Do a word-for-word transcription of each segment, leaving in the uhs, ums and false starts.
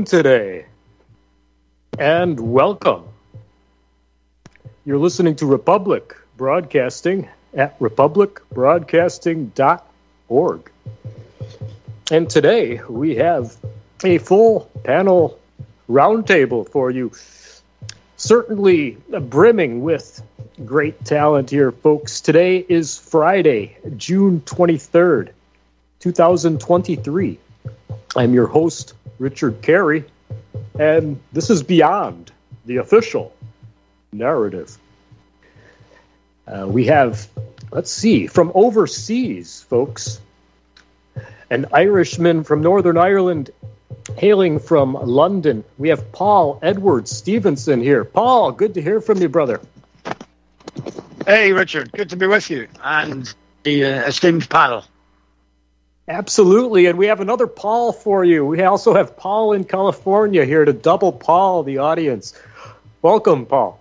doing today? And welcome. You're listening to Republic Broadcasting at republic broadcasting dot org. And today we have a full panel roundtable for you. Certainly brimming with great talent here, folks. Today is Friday, June twenty-third, twenty twenty-three. I'm your host, Richard Carey, and this is Beyond the Official Narrative. Uh, we have, let's see, from overseas, folks, an Irishman from Northern Ireland hailing from London. We have Paul Edward Stevenson here. Paul, good to hear from you, brother. Hey, Richard. Good to be with you and the uh, esteemed panel. Absolutely, and we have another Paul for you. We also have Paul in California here to double Paul the audience. Welcome, Paul.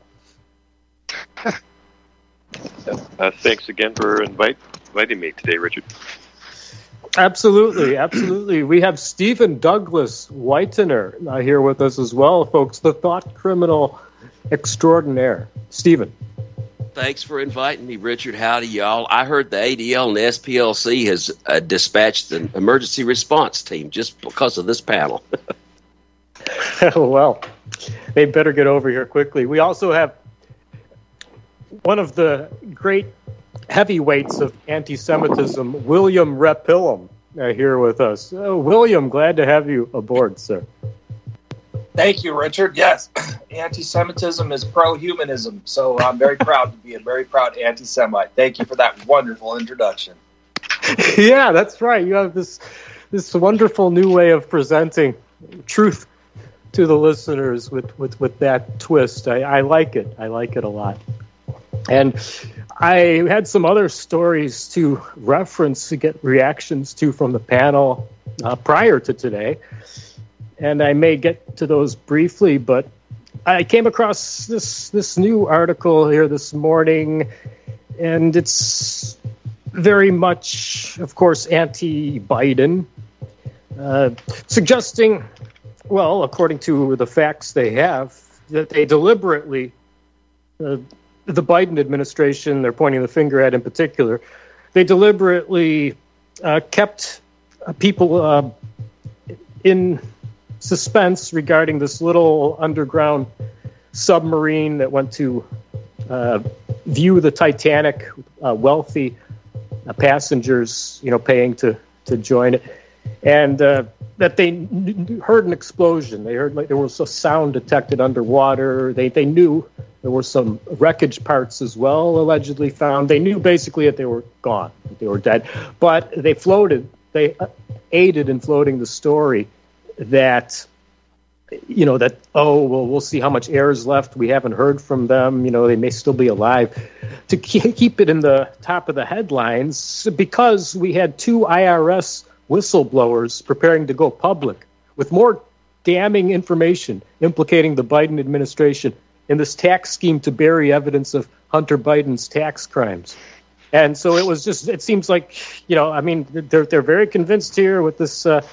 Uh, thanks again for invite, inviting me today, Richard. Absolutely, absolutely. We have Stephen Douglas Whitener uh, here with us as well, folks, the thought criminal extraordinaire. Stephen. Thanks for inviting me, Richard. Howdy, y'all. I heard the A D L and the S P L C has uh, dispatched an emergency response team just because of this panel. Well, they better get over here quickly. We also have one of the great heavyweights of anti-Semitism, William Rapillum, uh, here with us. Uh, William, glad to have you aboard, sir. Thank you, Richard. Yes, anti-Semitism is pro-humanism, so I'm very proud to be a very proud anti-Semite. Thank you for that wonderful introduction. Yeah, that's right. You have this this wonderful new way of presenting truth to the listeners with, with, with that twist. I, I like it. I like it a lot. And I had some other stories to reference to get reactions to from the panel uh, prior to today. And I may get to those briefly, but I came across this this new article here this morning, and it's very much, of course, anti-Biden, uh, suggesting, well, according to the facts they have, that they deliberately, uh, the Biden administration, they're pointing the finger at in particular, they deliberately uh, kept uh, people uh, in suspense regarding this little underground submarine that went to uh, view the Titanic, uh, wealthy uh, passengers, you know, paying to, to join it, and uh, that they n- heard an explosion. They heard like there was a sound detected underwater. They they knew there were some wreckage parts as well allegedly found. They knew basically that they were gone, that they were dead, but they floated. They aided in floating the story that, you know, that, oh, well, we'll see how much air is left. We haven't heard from them. You know, they may still be alive. To keep it in the top of the headlines, because we had two I R S whistleblowers preparing to go public with more damning information implicating the Biden administration in this tax scheme to bury evidence of Hunter Biden's tax crimes. And so it was just, it seems like, you know, I mean, they're they're very convinced here with this uh,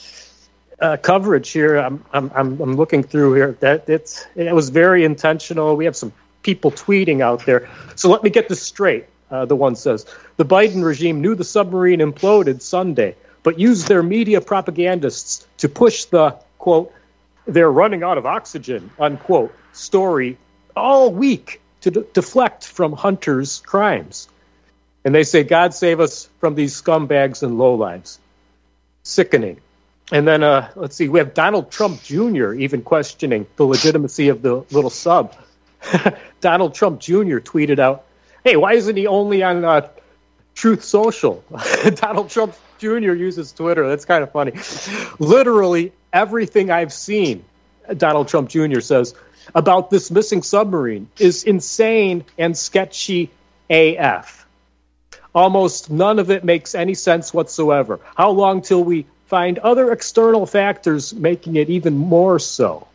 Uh, coverage here. I'm, I'm I'm I'm looking through here. That it's it was very intentional. We have some people tweeting out there. So let me get this straight. Uh, the one says the Biden regime knew the submarine imploded Sunday, but used their media propagandists to push the quote "they're running out of oxygen" unquote story all week to de- deflect from Hunter's crimes. And they say, "God save us from these scumbags and lowlives." Sickening. And then, uh, let's see, we have Donald Trump Junior even questioning the legitimacy of the little sub. Donald Trump Junior tweeted out, hey, why isn't he only on uh, Truth Social? Donald Trump Junior uses Twitter. That's kind of funny. Literally everything I've seen, Donald Trump Junior says, about this missing submarine is insane and sketchy A F. Almost none of it makes any sense whatsoever. How long till we find other external factors making it even more so?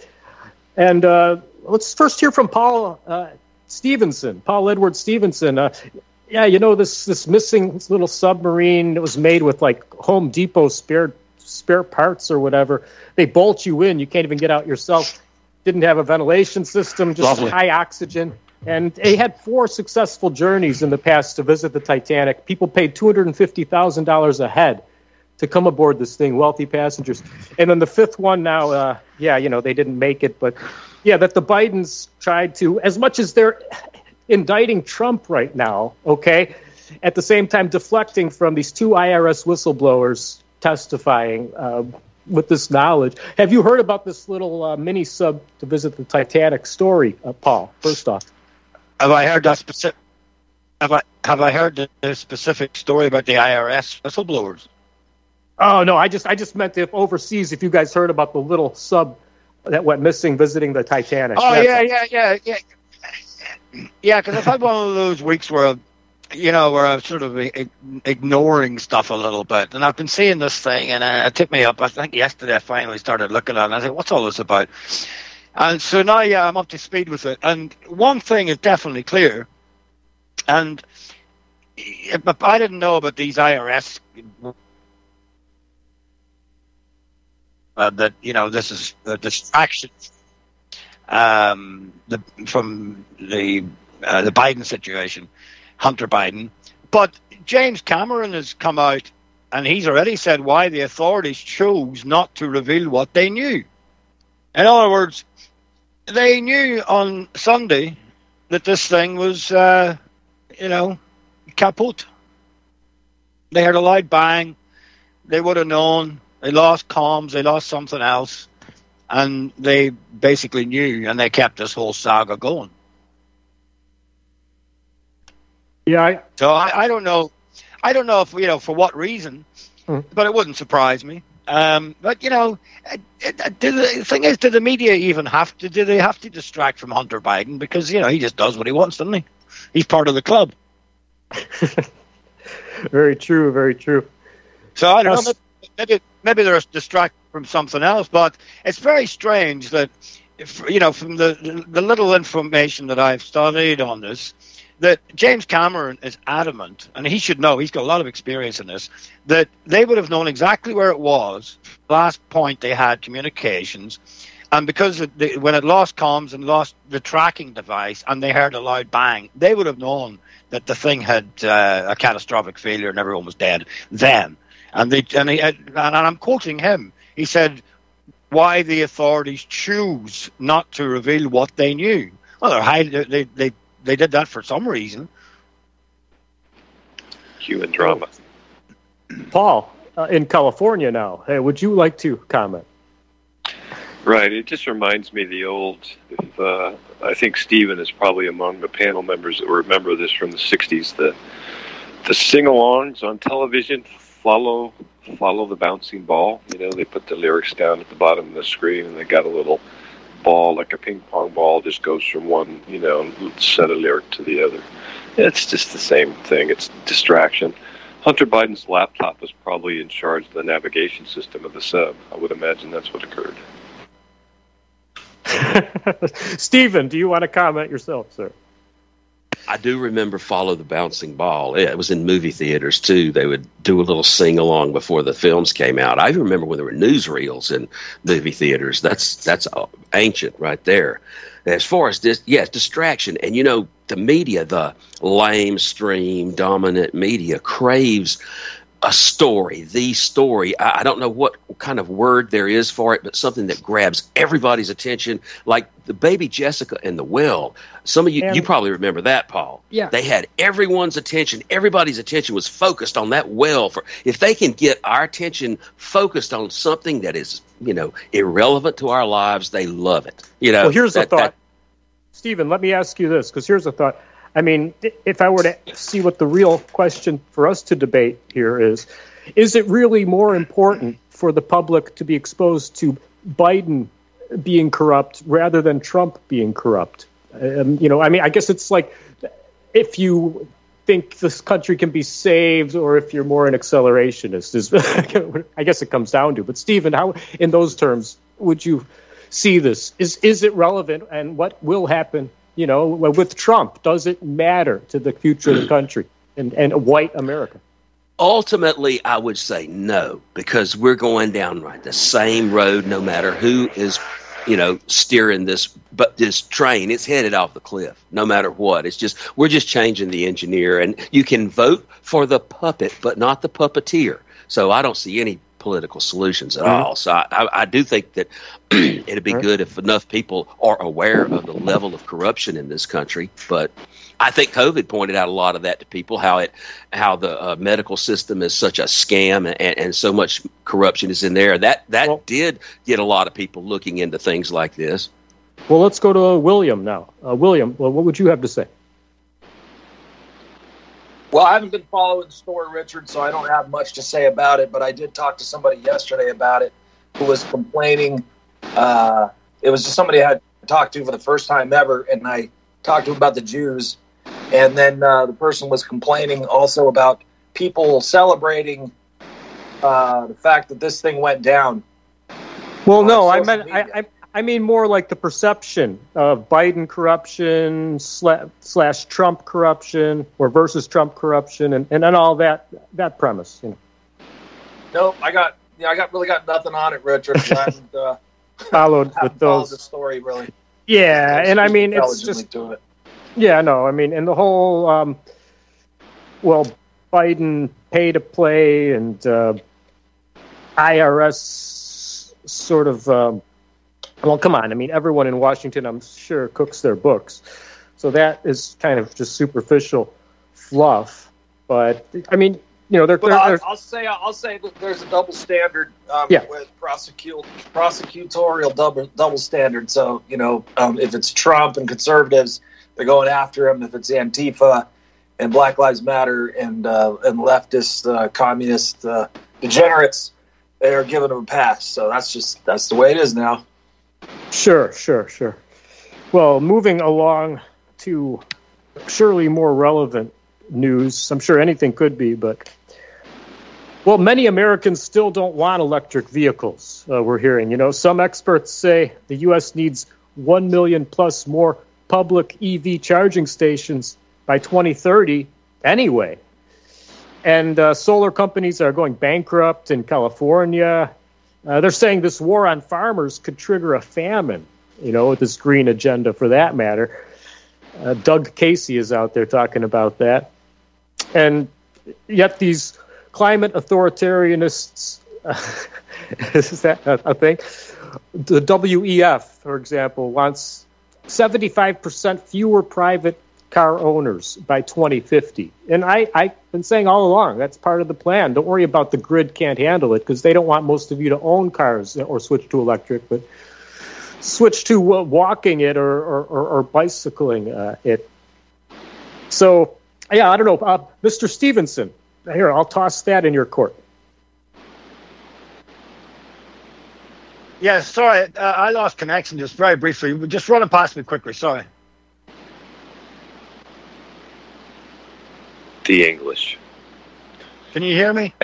And uh, let's first hear from Paul uh, Stevenson, Paul Edward Stevenson. Uh, yeah, you know, this this missing little submarine that was made with like Home Depot spare spare parts or whatever. They bolt you in. You can't even get out yourself. Didn't have a ventilation system, just Lovely. high oxygen. And they had four successful journeys in the past to visit the Titanic. People paid two hundred fifty thousand dollars a head to come aboard this thing, wealthy passengers. And then the fifth one now, uh, yeah, you know, they didn't make it. But, yeah, that the Bidens tried to, as much as they're indicting Trump right now, okay, at the same time deflecting from these two I R S whistleblowers testifying uh, with this knowledge. Have you heard about this little uh, mini sub to visit the Titanic story, uh, Paul, first off? Have I heard that specific? Have I have I heard the, the specific story about the I R S whistleblowers? Oh no, I just I just meant if overseas, if you guys heard about the little sub that went missing visiting the Titanic. Oh That's yeah, all. yeah, yeah, yeah, yeah. Because I've had one of those weeks where, you know, where I'm sort of ig- ignoring stuff a little bit, and I've been seeing this thing, and uh, it took me up. I think yesterday I finally started looking at it, and I said, "What's all this about?" And so now, yeah, I'm up to speed with it. And one thing is definitely clear, and if I didn't know about these I R S. Uh, that you know, this is a distraction um, the, from the uh, the Biden situation, Hunter Biden. But James Cameron has come out and he's already said why the authorities chose not to reveal what they knew. In other words, they knew on Sunday that this thing was, uh, you know, kaput. They heard a loud bang. They would have known. They lost comms, they lost something else, and they basically knew, and they kept this whole saga going. Yeah. I, So I, I don't know, I don't know if you know for what reason, hmm. but it wouldn't surprise me. Um, but you know, it, it, do the, the thing is, do the media even have to? Do they have to distract from Hunter Biden because you know he just does what he wants, doesn't he? He's part of the club. Very true. Very true. So I don't Yes. know. Maybe, maybe they're distracted from something else, but it's very strange that, if, you know, from the the little information that I've studied on this, that James Cameron is adamant, and he should know, he's got a lot of experience in this, that they would have known exactly where it was, last point they had communications, and because it, they, when it lost comms and lost the tracking device, and they heard a loud bang, they would have known that the thing had uh, a catastrophic failure and everyone was dead then. And they and, he, and I'm quoting him. He said, "Why the authorities choose not to reveal what they knew? Well, they're high, they they they did that for some reason." Human drama. Paul, uh, in California now. Hey, would you like to comment? Right. It just reminds me of the old. If, uh, I think Stephen is probably among the panel members that remember this from the sixties. The the sing-alongs on television. Follow, follow the bouncing ball. You know, they put the lyrics down at the bottom of the screen, and they got a little ball, like a ping pong ball, just goes from one, you know, set of lyric to the other. It's just the same thing. It's distraction. Hunter Biden's laptop was probably in charge of the navigation system of the sub. I would imagine that's what occurred. Stephen, do you want to comment yourself, sir? I do remember Follow the Bouncing Ball. It was in movie theaters, too. They would do a little sing-along before the films came out. I remember when there were newsreels in movie theaters. That's that's ancient right there. As far as this, yes, distraction. And, you know, the media, the lamestream dominant media craves a story, the story. I, I don't know what kind of word there is for it, but something that grabs everybody's attention, like the baby Jessica and the well. Some of you, And- you probably remember that, Paul. Yeah. They had everyone's attention. Everybody's attention was focused on that well. For if they can get our attention focused on something that is, you know, irrelevant to our lives, they love it. You know. Well, here's that, a thought. that- Stephen, let me ask you this, because here's a thought. I mean, if I were to see what the real question for us to debate here is, is it really more important for the public to be exposed to Biden being corrupt rather than Trump being corrupt? Um, you know, I mean, I guess it's like if you think this country can be saved or if you're more an accelerationist, is I guess it comes down to. But, Stephen, how, in those terms, would you see this? Is is it relevant, and what will happen, you know, with Trump? Does it matter to the future of the country and, and white America? Ultimately, I would say no, because we're going down right the same road no matter who is, you know, steering this but this train. It's headed off the cliff no matter what. It's just we're just changing the engineer, and you can vote for the puppet but not the puppeteer. So I don't see any political solutions at Mm-hmm. all. So I, I, I do think that it'd be Right. good if enough people are aware of the level of corruption in this country. But I think COVID pointed out a lot of that to people, how it, how the uh, medical system is such a scam, and, and so much corruption is in there. That that Well- did get a lot of people looking into things like this. Well, let's go to William now. Uh, William, well, what would you have to say? Well, I haven't been following the story, Richard, so I don't have much to say about it. But I did talk to somebody yesterday about it who was complaining. Uh, it was just somebody I had talked to for the first time ever, and I talked to him about the Jews. And then uh, the person was complaining also about people celebrating uh, the fact that this thing went down. Well, on no, I social meant media. I, I I mean more like the perception of Biden corruption sla- slash Trump corruption or versus Trump corruption, and, and then all that that premise. You know, Nope, I got yeah, I got really got nothing on it, Richard. I haven't, uh, followed haven't with followed the those. story really. Yeah, and I mean it's intelligently just to it. yeah, no, I mean, and the whole um, well, Biden pay to play and uh, I R S sort of. Um, Well, come on. I mean, everyone in Washington, I'm sure, cooks their books. So that is kind of just superficial fluff. But, I mean, you know, they're... Well, they're, I'll, they're I'll say I'll say that there's a double standard um, Yeah. with prosecute, prosecutorial double double standard. So, you know, um, if it's Trump and conservatives, they're going after him. If it's Antifa and Black Lives Matter and uh, and leftist, uh, communist uh, degenerates, they are giving him a pass. So that's just that's the way it is now. Sure, sure, sure. Well, moving along to surely more relevant news. I'm sure anything could be, but... Well, many Americans still don't want electric vehicles, uh, we're hearing. You know, some experts say the U S needs one million plus more public E V charging stations by twenty thirty anyway. And uh, solar companies are going bankrupt in California. Uh, they're saying this war on farmers could trigger a famine, you know, with this green agenda for that matter. Uh, Doug Casey is out there talking about that. And yet these climate authoritarianists, uh, is that a, a thing? The W E F, for example, wants seventy-five percent fewer private car owners by twenty fifty. And I, I've been saying all along, that's part of the plan. Don't worry about the grid can't handle it, because they don't want most of you to own cars or switch to electric, but switch to uh, walking it or, or, or, or bicycling uh, it. So, yeah, I don't know. Uh, Mister Stevenson, here, I'll toss that in your court. Yeah, sorry, uh, I lost connection just very briefly. Just run it past me quickly, sorry. The English. Can you hear me?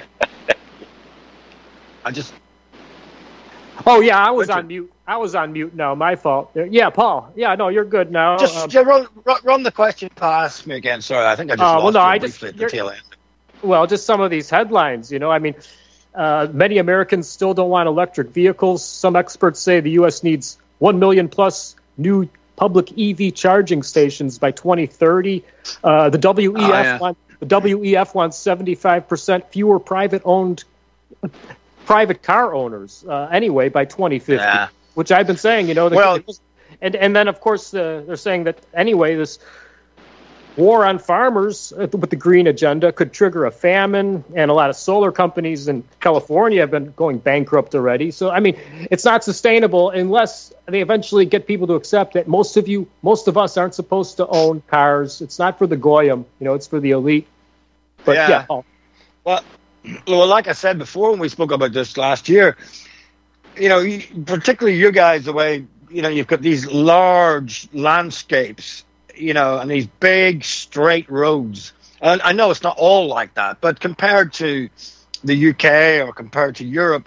I just... Oh, yeah, I was Richard. on mute. I was on mute now. My fault. Yeah, Paul. Yeah, no, you're good now. Just, Um, just run, run, run the question past me again. Sorry, I think I just Uh, well, lost no, you I just- briefly at the you're- tail end. Well, just some of these headlines, you know. I mean, uh, many Americans still don't want electric vehicles. Some experts say the U S needs one million plus new public E V charging stations by twenty thirty. Uh, the W E F Oh, yeah. want, the W E F wants seventy-five percent fewer private-owned private car owners uh, anyway by twenty fifty. Yeah. Which I've been saying, you know. The, Well- and and then of course uh, they're saying that anyway this war on farmers uh, with the green agenda could trigger a famine, and a lot of solar companies in California have been going bankrupt already. So, I mean, it's not sustainable unless they eventually get people to accept that most of you, most of us aren't supposed to own cars. It's not for the goyim, you know, it's for the elite. But yeah, Yeah. Paul. Well, well, like I said before when we spoke about this last year, you know, you- particularly you guys, the way, you know, you've got these large landscapes, you know, and these big straight roads. And I know it's not all like that, but compared to the U K or compared to Europe,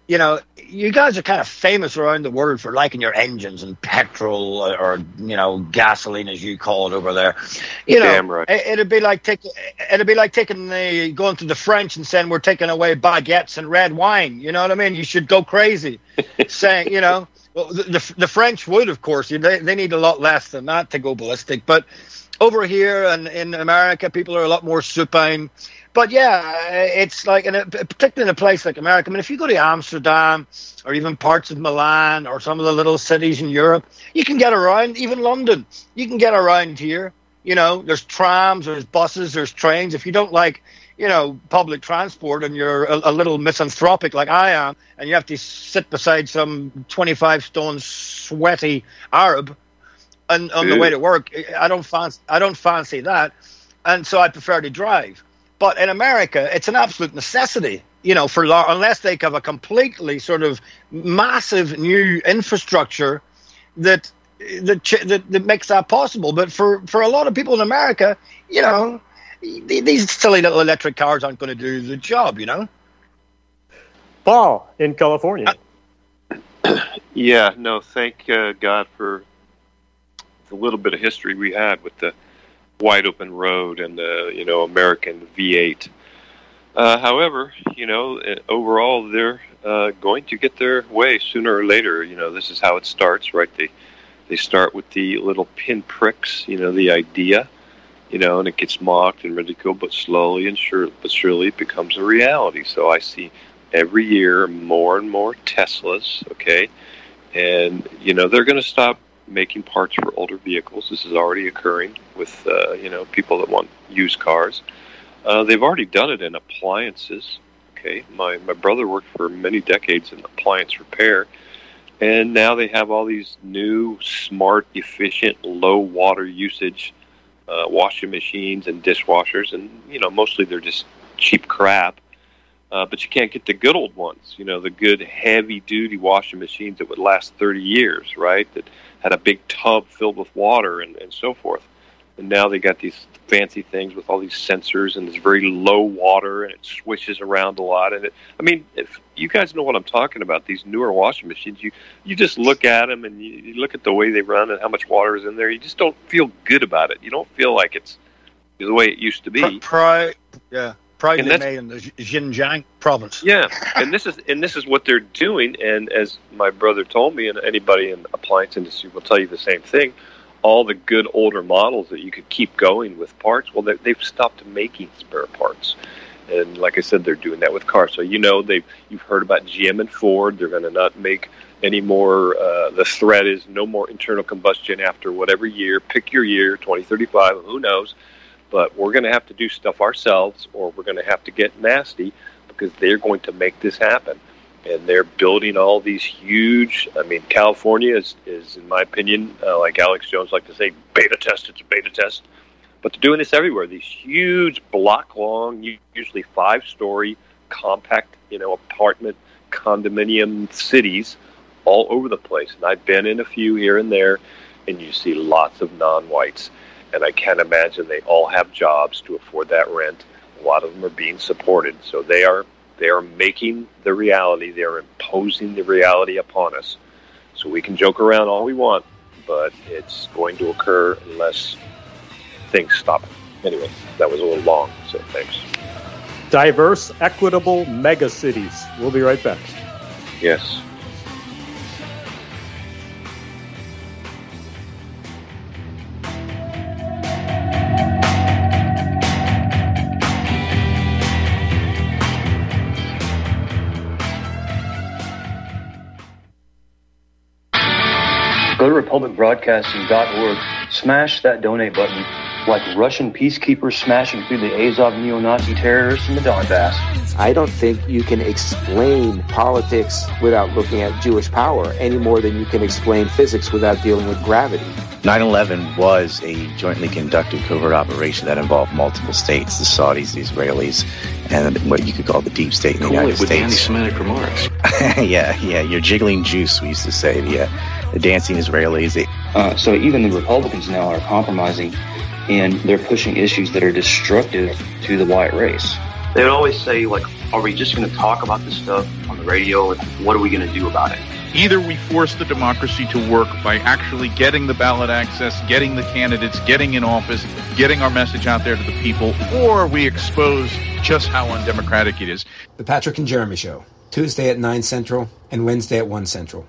you know, you guys are kind of famous around the world for liking your engines and petrol or, or you know, gasoline as you call it over there. You know, Damn right. it, it'd be like taking it'd be like taking the going to the French and saying we're taking away baguettes and red wine. You know what I mean? You should go crazy, saying you know. Well, the, the the French would, of course. They they need a lot less than that to go ballistic. But over here and in America, people are a lot more supine. But yeah, it's like, in a, particularly in a place like America. I mean, if you go to Amsterdam or even parts of Milan or some of the little cities in Europe, you can get around. Even London, you can get around here. You know, there's trams, there's buses, there's trains. If you don't like, you know, public transport and you're a, a little misanthropic like I am, and you have to sit beside some twenty-five stone sweaty Arab on, on the way to work, I don't fancy, I don't fancy that. And so I prefer to drive. But in America, it's an absolute necessity, you know, for unless they have a completely sort of massive new infrastructure that that that, that makes that possible. But for, for a lot of people in America, you know, these silly little electric cars aren't going to do the job, you know. Paul, in California. Uh, yeah, no, thank uh, God for the little bit of history we had with the wide open road and the, you know, American V eight. Uh, however, you know, overall they're uh, going to get their way sooner or later. You know, this is how it starts, right? They they start with the little pinpricks, you know, the idea, you know, and it gets mocked and ridiculed, but slowly and sure, but surely it becomes a reality. So I see every year more and more Teslas, okay, and you know they're going to stop making parts for older vehicles. This is already occurring with, uh, you know, people that want used cars. Uh, they've already done it in appliances. Okay, my my brother worked for many decades in appliance repair, and now they have all these new, smart, efficient, low water usage uh, washing machines and dishwashers, and you know, mostly they're just cheap crap. Uh, but you can't get the good old ones, you know, the good heavy-duty washing machines that would last thirty years, right, that had a big tub filled with water and, and so forth. And now they got these fancy things with all these sensors, and it's very low water, and it swishes around a lot. And it, I mean, if you guys know what I'm talking about, these newer washing machines, you, you just look at them, and you, you look at the way they run and how much water is in there. You just don't feel good about it. You don't feel like it's the way it used to be. Pri- yeah. Proudly made in the Xinjiang province. Yeah, and this is and this is what they're doing. And as my brother told me, and anybody in the appliance industry will tell you the same thing, all the good older models that you could keep going with parts, well, they've stopped making spare parts. And like I said, they're doing that with cars. So you know, they've you've heard about G M and Ford. They're going to not make any more. Uh, the threat is no more internal combustion after whatever year. Pick your year, twenty thirty-five. Who knows? But we're going to have to do stuff ourselves, or we're going to have to get nasty, because they're going to make this happen. And they're building all these huge, I mean, California is, is in my opinion, uh, like Alex Jones likes to say, beta test, it's a beta test. But they're doing this everywhere. These huge block-long, usually five-story, compact, you know, apartment, condominium cities all over the place. And I've been in a few here and there, and you see lots of non-whites. And I can't imagine they all have jobs to afford that rent. A lot of them are being supported. So they are they are making the reality. They are imposing the reality upon us. So we can joke around all we want, but it's going to occur unless things stop. Anyway, that was a little long, so thanks. Diverse, equitable megacities. We'll be right back. Yes. Go to republic broadcasting dot org, smash that donate button like Russian peacekeepers smashing through the Azov neo-Nazi terrorists in the Donbass. I don't think you can explain politics without looking at Jewish power any more than you can explain physics without dealing with gravity. nine eleven was a jointly conducted covert operation that involved multiple states, the Saudis, the Israelis, and what you could call the deep state in the cool United it with States. Anti-Semitic remarks. yeah, yeah, you're jiggling juice, we used to say. The, uh, the dancing Israelis. They... Uh, so even the Republicans now are compromising, and they're pushing issues that are destructive to the white race. They would always say, like, Are we just going to talk about this stuff on the radio, and what are we going to do about it? Either we force the democracy to work by actually getting the ballot access, getting the candidates, getting in office, getting our message out there to the people, or we expose just how undemocratic it is. The Patrick and Jeremy Show, Tuesday at nine Central and Wednesday at one Central.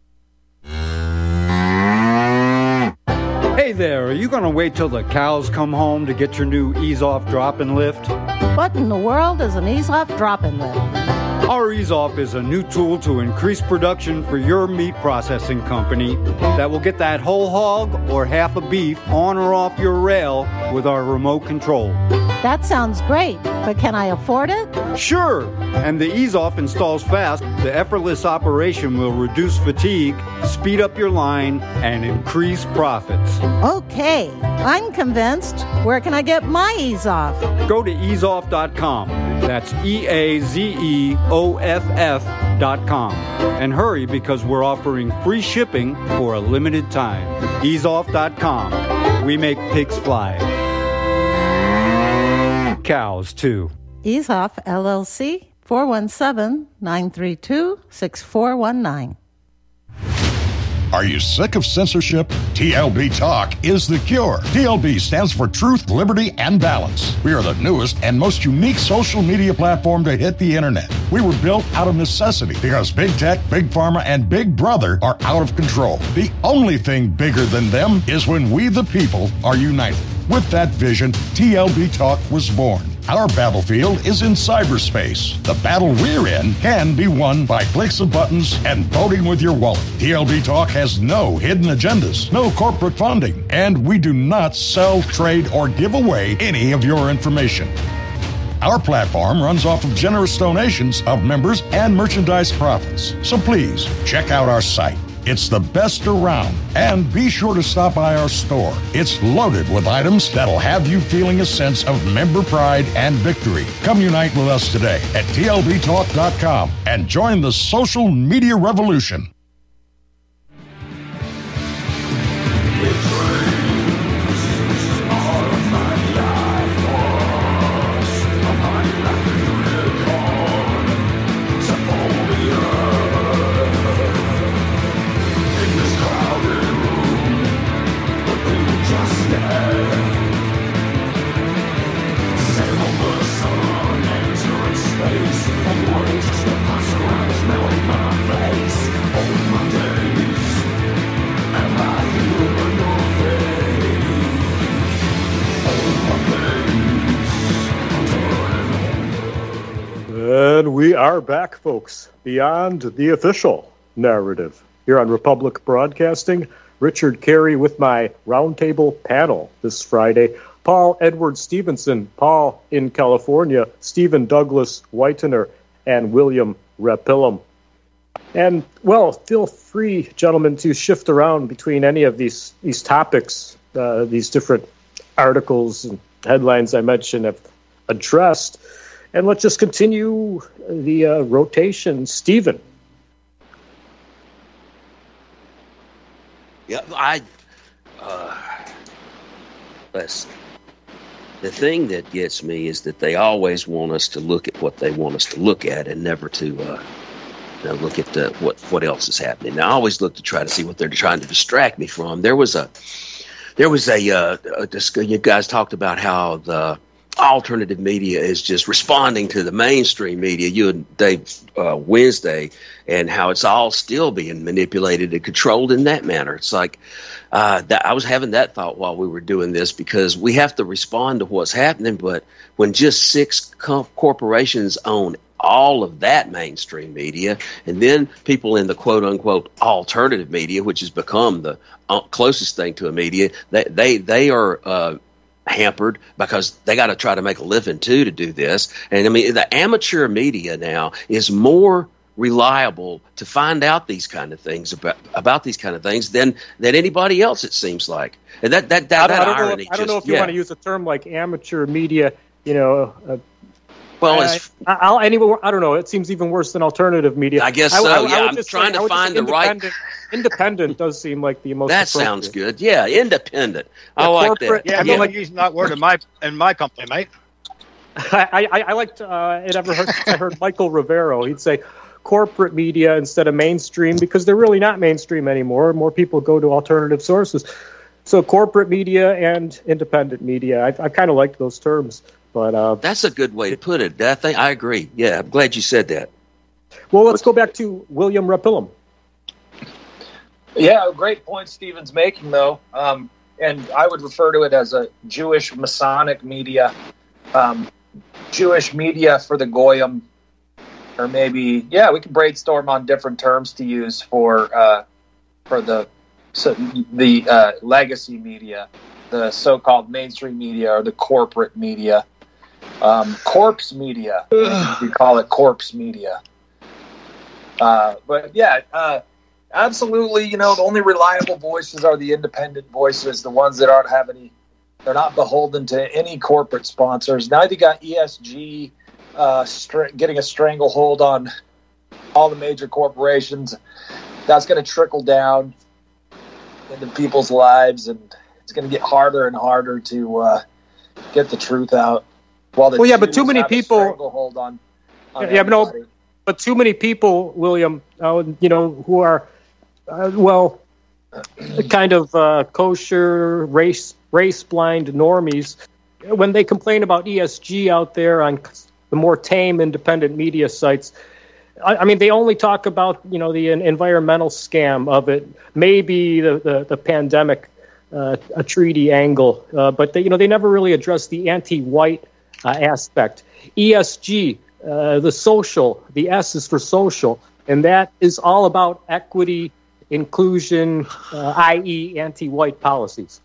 Hey there, are you going to wait till the cows come home to get your new ease-off drop-and lift? What in the world is an ease-off drop-and lift? Our ease-off is a new tool to increase production for your meat processing company that will get that whole hog or half a beef on or off your rail with our remote control. That sounds great, but can I afford it? Sure, and the ease-off installs fast. The effortless operation will reduce fatigue, speed up your line, and increase profits. Okay, I'm convinced. Where can I get my ease-off? Go to ease off dot com. That's E A Z E O F F dot com. And hurry, because we're offering free shipping for a limited time. ease off dot com. We make pigs fly. Cows, too. EaseOff, L L C, four one seven, nine three two, six four one nine. Are you sick of censorship? T L B Talk is the cure. T L B stands for Truth, Liberty, and Balance. We are the newest and most unique social media platform to hit the internet. We were built out of necessity because big tech, big pharma, and big brother are out of control. The only thing bigger than them is when we the people are united. With that vision, T L B Talk was born. Our battlefield is in cyberspace. The battle we're in can be won by clicks of buttons and voting with your wallet. T L B Talk has no hidden agendas, no corporate funding, and we do not sell, trade, or give away any of your information. Our platform runs off of generous donations of members and merchandise profits. So please, check out our site. It's the best around. And be sure to stop by our store. It's loaded with items that'll have you feeling a sense of member pride and victory. Come unite with us today at T L B talk dot com and join the social media revolution. And we are back, folks, beyond the official narrative. Here on Republic Broadcasting, Richard Carey with my roundtable panel this Friday. Paul Edward Stevenson, Paul in California, Stephen Douglas Whitener, and William Rapillum. And, well, feel free, gentlemen, to shift around between any of these, these topics, uh, these different articles and headlines I mentioned have addressed. And let's just continue the uh, rotation. Stephen. Yeah, I. Uh, listen, the thing that gets me is that they always want us to look at what they want us to look at, and never to uh, you know, look at the, what what else is happening. Now, I always look to try to see what they're trying to distract me from. There was a, there was a, uh, a you guys talked about how the alternative media is just responding to the mainstream media, you and Dave uh, Wednesday, and how it's all still being manipulated and controlled in that manner. It's like uh, that, I was having that thought while we were doing this, because we have to respond to what's happening, but when just six co- corporations own all of that mainstream media, and then people in the quote-unquote alternative media, which has become the uh, closest thing to a media, they they, they are uh, hampered because they got to try to make a living too to do this. And I mean, the amateur media now is more reliable to find out these kind of things about about these kind of things than than anybody else, it seems like. And that that that, that I don't irony. Know if, I don't just, know if you yeah. want to use a term like amateur media. You know, uh, well, I, it's, I, I'll anyway. I don't know. It seems even worse than alternative media. I guess I, so. I, I, yeah, I I'm just trying say, to find the right. Independent does seem like the most. That sounds good. Yeah, independent. I yeah, like corporate, that. Yeah, I yeah. don't like using that word in my in my company, mate. I, I, I liked uh, it. Ever heard, I heard Michael Rivero. He'd say corporate media instead of mainstream because they're really not mainstream anymore. More people go to alternative sources. So corporate media and independent media. I, I kind of liked those terms. But uh, that's a good way to put it. I think I agree. Yeah, I'm glad you said that. Well, let's go back to William Rapillum. Yeah, great point Stephen's making, though. Um, and I would refer to it as a Jewish Masonic media. Um, Jewish media for the Goyim. Or maybe, yeah, we can brainstorm on different terms to use for uh, for the so the uh, legacy media, the so-called mainstream media, or the corporate media. Um, corpse media, we call it corpse media. Uh, but yeah, uh, absolutely. You know, the only reliable voices are the independent voices, the ones that aren't have any. They're not beholden to any corporate sponsors. Now you got E S G uh, str- getting a stranglehold on all the major corporations. That's going to trickle down into people's lives, and it's going to get harder and harder to uh, get the truth out. While the well, yeah, but too many people. Hold on, on yeah, but no, but too many people, William. Uh, you know, who are uh, well, kind of uh, kosher, race race blind normies. When they complain about E S G out there on the more tame independent media sites, I, I mean, they only talk about you know the environmental scam of it, maybe the the, the pandemic, uh, a treaty angle, uh, but they, you know they never really address the anti-white. Uh, aspect. E S G, uh, the social, the S is for social, and that is all about equity, inclusion, uh, that is anti-white policies.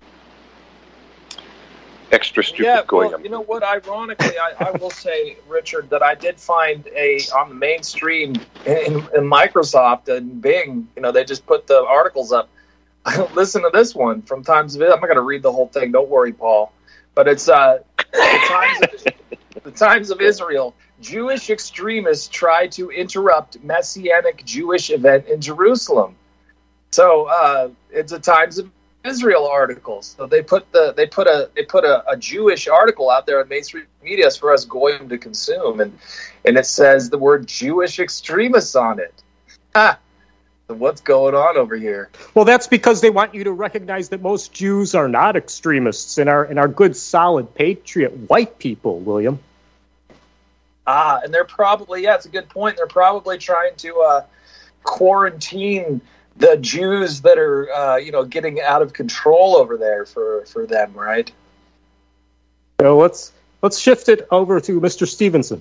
Extra stupid yeah, Goyim. Well, you know what? Ironically, I, I will say, Richard, that I did find a on the mainstream in, in Microsoft and Bing. You know, they just put the articles up. Listen to this one from Times of Israel. I'm not going to read the whole thing. Don't worry, Paul. But it's uh, the, Times of, the Times of Israel. Jewish extremists try to interrupt Messianic Jewish event in Jerusalem. So uh, it's a Times of Israel article. So they put the they put a they put a, a Jewish article out there in mainstream media for us Goyim to consume, and and it says the word Jewish extremists on it. Ha! What's going on over here? Well, that's because they want you to recognize that most Jews are not extremists and are and are good, solid, patriot white people, William. Ah, and they're probably, yeah, it's a good point. They're probably trying to uh, quarantine the Jews that are, uh, you know, getting out of control over there for, for them, right? So let's let's shift it over to Mister Stevenson.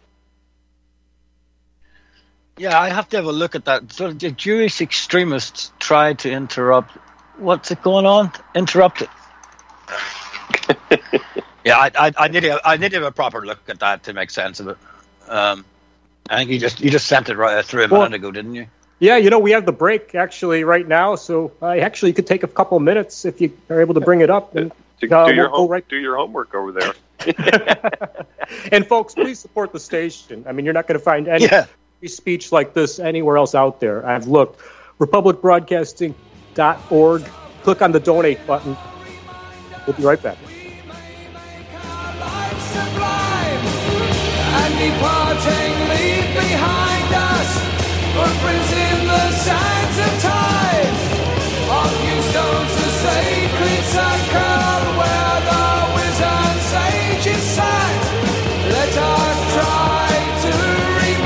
Yeah, I have to have a look at that. So the Jewish extremists tried to interrupt. What's it going on? Interrupt it. yeah, I, I, I need to. I need to have a proper look at that to make sense of it. Um, I think you just you just sent it right through a well, minute ago, didn't you? Yeah, you know we have the break actually right now, so I uh, actually could take a couple of minutes if you are able to bring it up. And, do, uh, do, your we'll home, right. do your homework over there. And folks, please support the station. I mean, you're not going to find any. Yeah. Speech like this anywhere else out there. I've looked. republic broadcasting dot org. Click on the donate button. We'll be right back. And departing, leave behind us footprints in the sands of time. A few stones to sacred circle where the wizard sages sat. Let us try to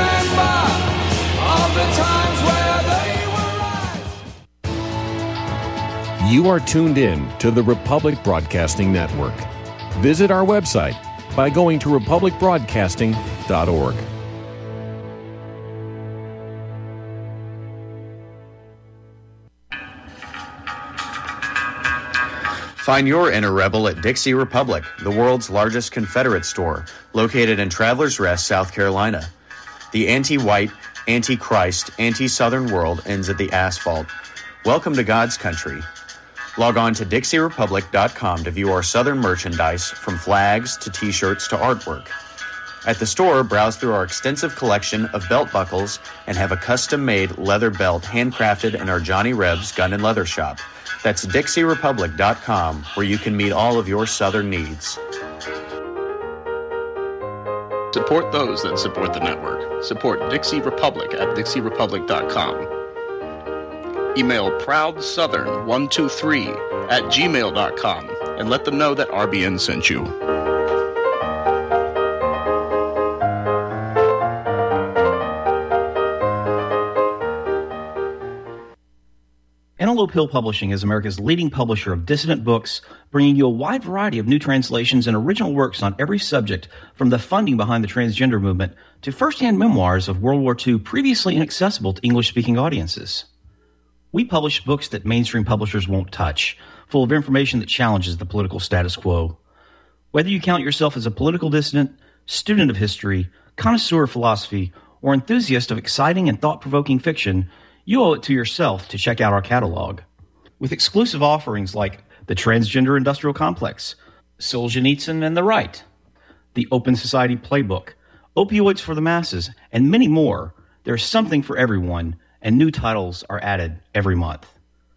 times where they were right. You are tuned in to the Republic Broadcasting Network. Visit our website by going to republic broadcasting dot org. Find your inner rebel at Dixie Republic, the world's largest Confederate store, located in Travelers Rest, South Carolina. The anti-white, anti-Christ, anti-Southern world ends at the asphalt. Welcome to God's country. Log on to dixie republic dot com to view our Southern merchandise, from flags to t-shirts to artwork. At the store, browse through our extensive collection of belt buckles and have a custom-made leather belt handcrafted in our Johnny Rebs Gun and Leather Shop. That's dixie republic dot com, where you can meet all of your Southern needs. Support those that support the network. Support Dixie Republic at dixie republic dot com. Email proud southern one two three at gmail dot com and let them know that R B N sent you. Antelope Hill Publishing is America's leading publisher of dissident books, bringing you a wide variety of new translations and original works on every subject, from the funding behind the transgender movement to first-hand memoirs of World War Two previously inaccessible to English-speaking audiences. We publish books that mainstream publishers won't touch, full of information that challenges the political status quo. Whether you count yourself as a political dissident, student of history, connoisseur of philosophy, or enthusiast of exciting and thought-provoking fiction, you owe it to yourself to check out our catalog. With exclusive offerings like The Transgender Industrial Complex, Solzhenitsyn and the Right, The Open Society Playbook, Opioids for the Masses, and many more, there's something for everyone, and new titles are added every month.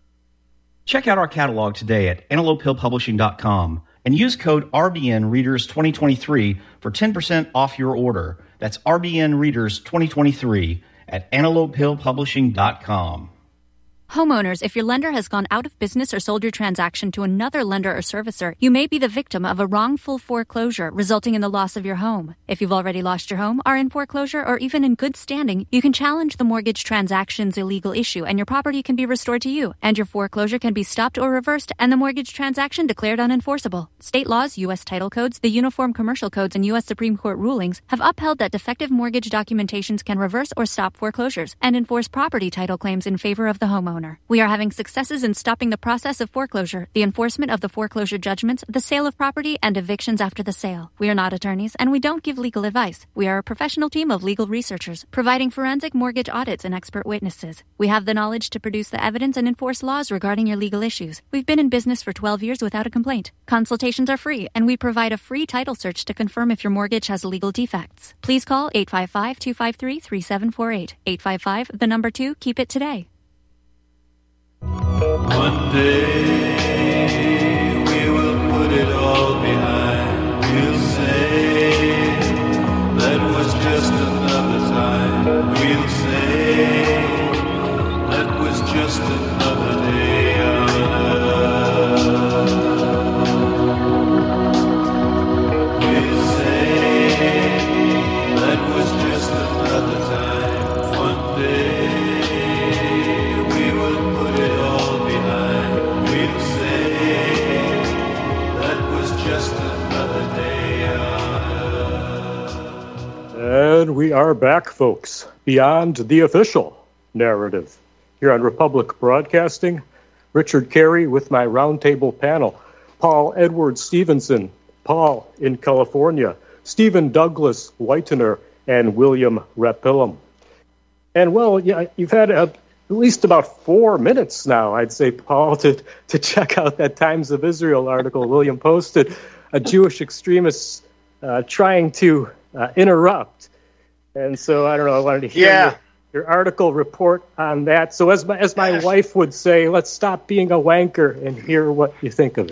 Check out our catalog today at antelope hill publishing dot com and use code R B N Readers twenty twenty-three for ten percent off your order. That's R B N Readers twenty twenty-three at antelope hill publishing dot com. Homeowners, if your lender has gone out of business or sold your transaction to another lender or servicer, you may be the victim of a wrongful foreclosure, resulting in the loss of your home. If you've already lost your home, are in foreclosure, or even in good standing, you can challenge the mortgage transaction's illegal issue, and your property can be restored to you, and your foreclosure can be stopped or reversed, and the mortgage transaction declared unenforceable. State laws, U S title codes, the Uniform Commercial Codes, and U S Supreme Court rulings have upheld that defective mortgage documentations can reverse or stop foreclosures and enforce property title claims in favor of the homeowner. We are having successes in stopping the process of foreclosure, the enforcement of the foreclosure judgments, the sale of property, and evictions after the sale. We are not attorneys, and we don't give legal advice. We are a professional team of legal researchers, providing forensic mortgage audits and expert witnesses. We have the knowledge to produce the evidence and enforce laws regarding your legal issues. We've been in business for twelve years without a complaint. Consultations are free, and we provide a free title search to confirm if your mortgage has legal defects. Please call eight five five, two five three, three seven four eight. eight five five, the number two, keep it today. One day we will put it all behind. We'll say that was just another time. We'll say that was just another day on earth. We'll say that was just another time. One day And we are back, folks, beyond the official narrative. Here on Republic Broadcasting, Richard Carey with my roundtable panel. Paul Edward Stevenson, Paul in California, Stephen Douglas Whitener, and William Rapillum. And, well, yeah, you've had a, at least about four minutes now, I'd say, Paul, to, to check out that Times of Israel article William posted, a Jewish extremist uh, trying to uh, interrupt. And so, I don't know, I wanted to hear yeah. your, your article report on that. So as my, as my Yes. wife would say, let's stop being a wanker and hear what you think of it.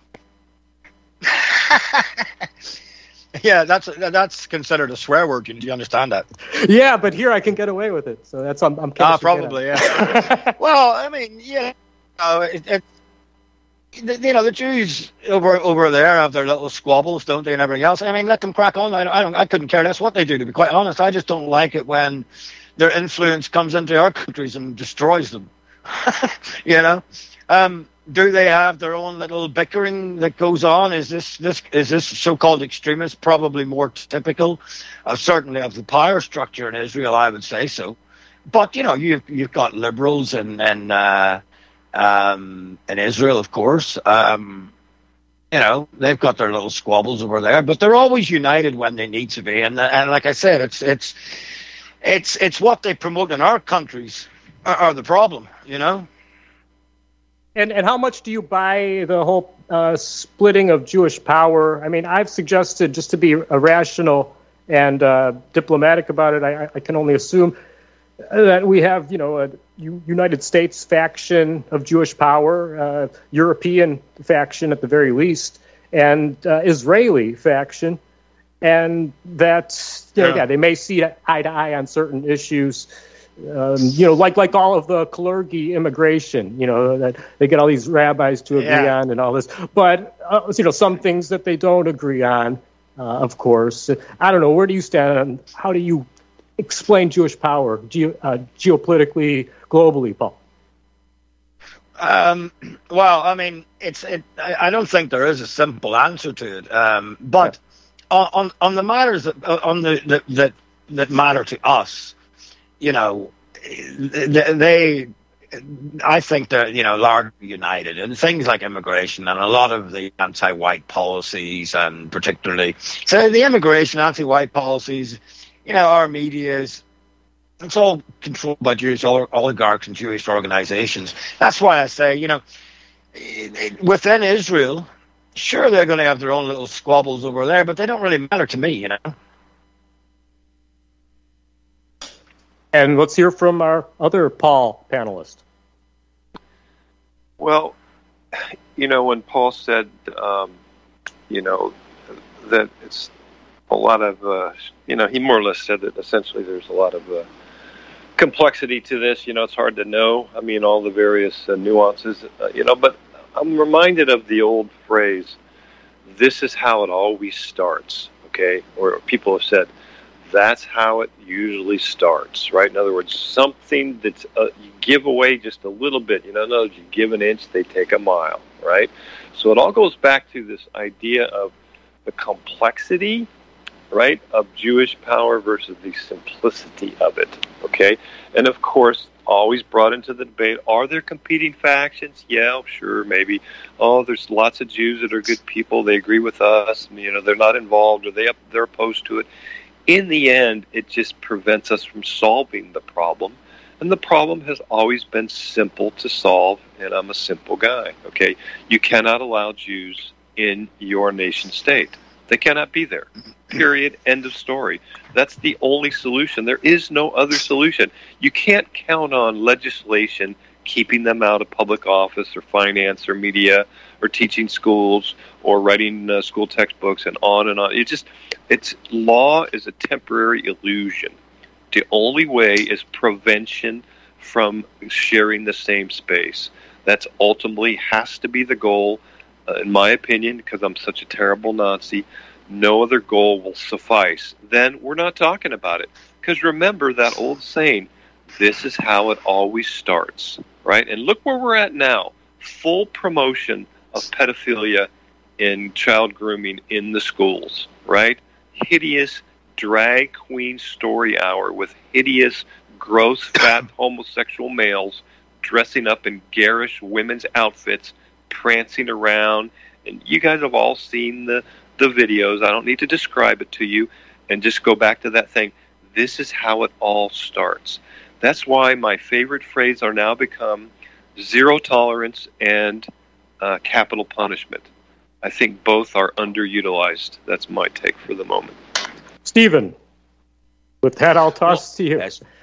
Yeah, that's that's considered a swear word. Do you understand that? Yeah, but here I can get away with it. So that's I'm, I'm Ah, probably, yeah. Well, I mean, yeah, uh, it, it, you know, the Jews over over there have their little squabbles, don't they, and everything else. I mean, let them crack on. I, I don't. I couldn't care less what they do. To be quite honest, I just don't like it when their influence comes into our countries and destroys them. You know. Um, Do they have their own little bickering that goes on? Is this this is this so-called extremist probably more typical, uh, certainly of the power structure in Israel? I would say so. But you know, you've you've got liberals and and uh, um, in Israel, of course. Um, you know, they've got their little squabbles over there, but they're always united when they need to be. And and like I said, it's it's it's it's what they promote in our countries are, are the problem. You know. And and how much do you buy the whole uh, splitting of Jewish power? I mean, I've suggested, just to be rational and uh, diplomatic about it, I, I can only assume that we have, you know, a U- United States faction of Jewish power, uh, European faction at the very least, and uh, Israeli faction. and that you know, Yeah. yeah, they may see eye to eye on certain issues. Um, you know, like like all of the clergy immigration, you know, that they get all these rabbis to agree Yeah. on and all this. But, uh, you know, some things that they don't agree on, uh, of course. I don't know. Where do you stand on how do you explain Jewish power geo, uh, geopolitically, globally, Paul? Um, well, I mean, it's. It, I, I don't think there is a simple answer to it. Um, but on, on on the matters that on the that that, that matter to us, you know, they, they I think they're, you know, largely united in things like immigration and a lot of the anti-white policies, and particularly so the immigration anti-white policies, you know, our media's, it's all controlled by Jewish oligarchs and Jewish organizations. That's why I say, you know, within Israel, sure, they're going to have their own little squabbles over there, but they don't really matter to me, you know. And let's hear from our other Paul panelist. Well, you know, when Paul said, um, you know, that it's a lot of, uh, you know, he more or less said that essentially there's a lot of uh, complexity to this. You know, it's hard to know. I mean, all the various uh, nuances, uh, you know, but I'm reminded of the old phrase, this is how it always starts, okay? Or people have said, that's how it usually starts, right? In other words, something that's, uh, you give away just a little bit. You know, in other words, you give an inch, they take a mile, right? So it all goes back to this idea of the complexity, right, of Jewish power versus the simplicity of it, okay? And of course, always brought into the debate, are there competing factions? Yeah, sure, maybe. Oh, there's lots of Jews that are good people. They agree with us. You know, they're not involved, or they they're opposed to it. In the end, it just prevents us from solving the problem. And the problem has always been simple to solve, and I'm a simple guy, okay? You cannot allow Jews in your nation state. They cannot be there. Period. End of story. That's the only solution. There is no other solution. You can't count on legislation keeping them out of public office or finance or media or teaching schools or writing uh, school textbooks and on and on. It just, it's law is a temporary illusion. The only way is prevention from sharing the same space. That's ultimately has to be the goal, uh, in my opinion, because I'm such a terrible Nazi. No other goal will suffice. Then we're not talking about it. Because remember that old saying, this is how it always starts, right? And look where we're at now. Full promotion of pedophilia in child grooming in the schools, right? Hideous drag queen story hour with hideous, gross, fat homosexual males dressing up in garish women's outfits, prancing around. And you guys have all seen the, the videos. I don't need to describe it to you. And just go back to that thing. This is how it all starts. That's why my favorite phrase are now become zero tolerance and uh, capital punishment. I think both are underutilized. That's my take for the moment. Stephen, with that, I'll toss well, to you.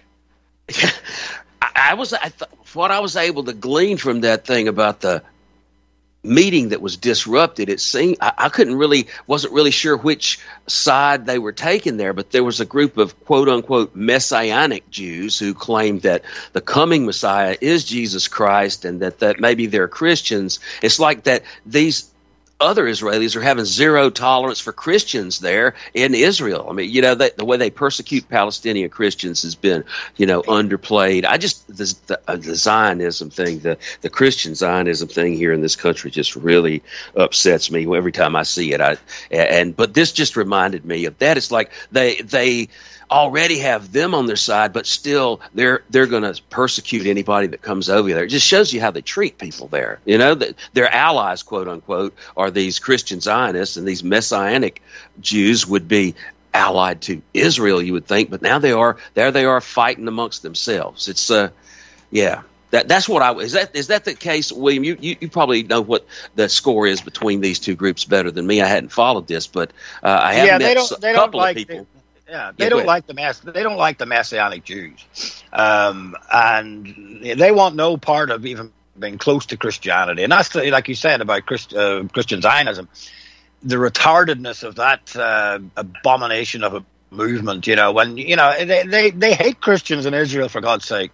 I, I was, I th- what I was able to glean from that thing about the meeting that was disrupted, it seemed I, I couldn't really wasn't really sure which side they were taking there, but there was a group of quote unquote messianic Jews who claimed that the coming Messiah is Jesus Christ and that, that maybe they're Christians. It's like that these other Israelis are having zero tolerance for Christians there in Israel. I mean, you know, they, the way they persecute Palestinian Christians has been, you know, underplayed. I just, the, the, uh, the Zionism thing, the, the Christian Zionism thing here in this country just really upsets me every time I see it. I, and, but this just reminded me of that. It's like they, they, already have them on their side, but still they're they're going to persecute anybody that comes over there. It just shows you how they treat people there. You know, that their allies, quote unquote, are these Christian Zionists, and these Messianic Jews would be allied to Israel, you would think, but now they are there. They are fighting amongst themselves. It's uh, yeah. That, that's what I is that is that the case, William? You, you you probably know what the score is between these two groups better than me. I hadn't followed this, but uh, I have yeah, met they don't, they a don't couple like of people. The- Yeah, they yeah, don't like the mass. They don't like the Messianic Jews, um, and they want no part of even being close to Christianity. And that's the, like you said about Christ, uh, Christian Zionism. the retardedness of that uh, abomination of a movement. You know, when you know they, they, they hate Christians in Israel, for God's sake.